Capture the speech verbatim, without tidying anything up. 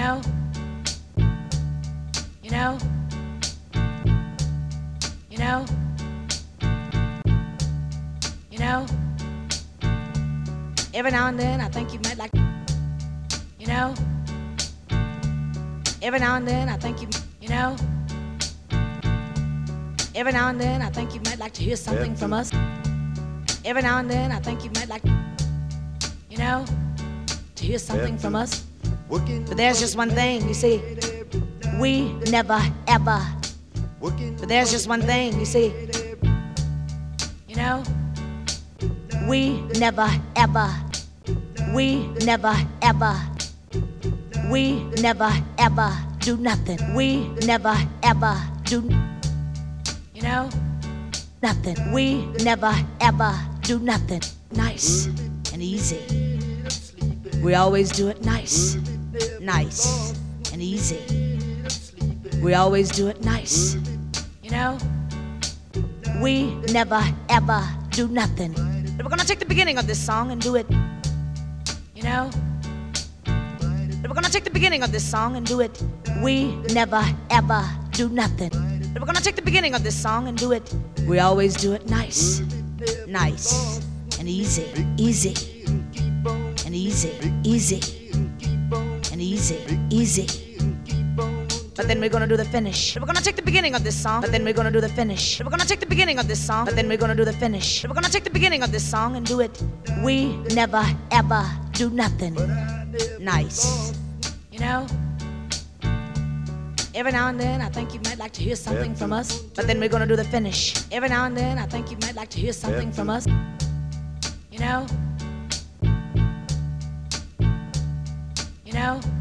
know, you know, you know, you know, every now and then I think you might like, you know, every now and then I think you, you know, every now and then I think you might like to hear something from us. Every now and then I think you might like, you know, to hear something from us. But there's just one thing, you see, we never ever. But there's just one thing, you see, you know, we never ever. We never ever. We never ever do nothing. We never ever do, you know, nothing. We never ever do nothing nice and easy. We always do it nice, nice and easy. We always do it nice, you know. We never ever do nothing. But we're gonna take the beginning of this song and do it, you know. But we're gonna take the beginning of this song and do it. We never ever do nothing. But we're gonna take the beginning of this song and do it. We always do it nice, nice and easy, easy and easy, easy and easy, easy. But then we're gonna do the finish. We're gonna take the beginning of this song, but then we're gonna do the finish. We're gonna take the beginning of this song, but then we're gonna do the finish. We're gonna take the beginning of this song and do it. We never ever do nothing nice, you know. Every now and then I think you might like to hear something from us, but then we're gonna do the finish. Every now and then I think you might like to hear something from us, you know. You know.